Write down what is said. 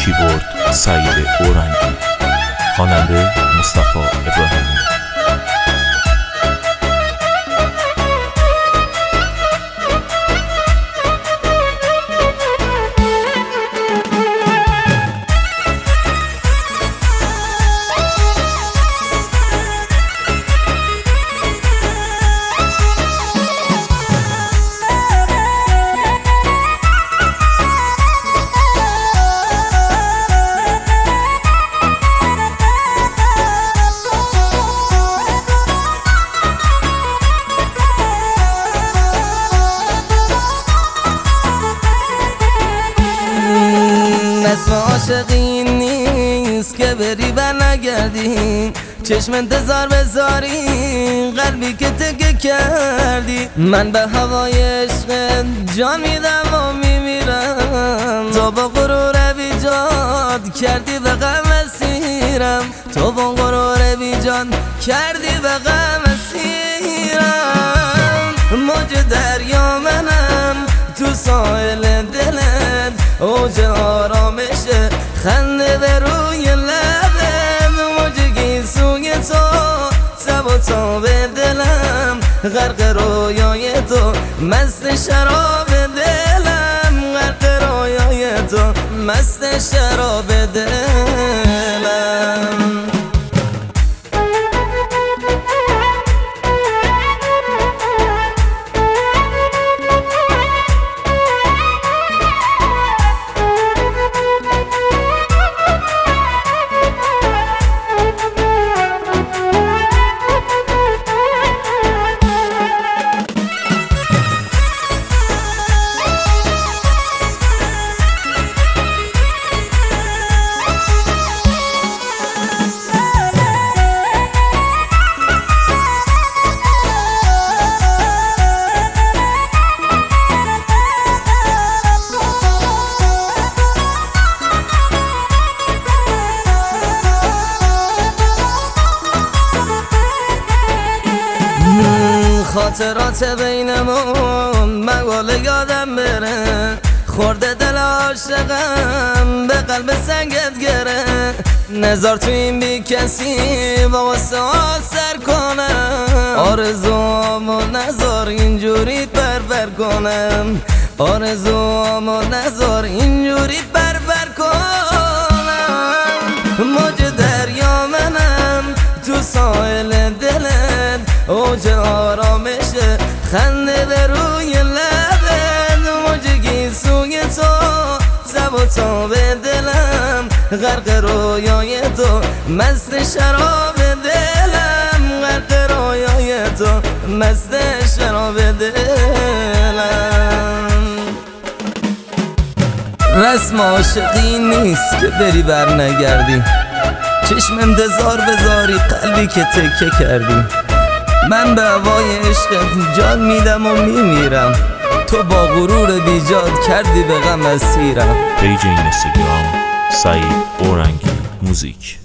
کیبورد سعید اورنگی، خواننده مصطفی ابراهیمی. اسم عاشقی نیست که بری بر نگردی، چشم انتظار بذاری قلبی که تکه کردی. من به هوای عشق جان میدم و میمیرم، تو با غرور بیجاد کردی به غم اسیرم، تو با غرور بیجاد کردی به غم اسیرم. موج دریا منم تو ساحل دلت، اوج آرامش خنده به روی لبت، موج گیسوی تو تب و تاب دلم، غرق رویای تو مست شراب دلم، غرق رویای تو مست شراب دلم. خاطرات بینمون مقاله یادم بره، خورده دل عاشقم به قلب سنگت گره. نظر تو این بی کسی با واسه سر کنم، آرزوامو نظر اینجوری بر کنم، آرزوامو نظر اینجوری بر کنم. موج دریا منم تو ساحل دلت، اوج آرامش خنده به روی لبت، موج گیسوی تو تب و تاب دلم، غرق رویای تو مست شراب دلم، غرق رویای تو مست شراب دلم. رسم عاشقی نیست که بری بر نگردی، چشم انتظار بذاری قلبی که تکه کردی. من به هوای عشقت جان میدم و میمیرم، تو با غرور بیجاد کردی به غم اسیرم. پیج اینستاگرام سعید اورنگی موزیک.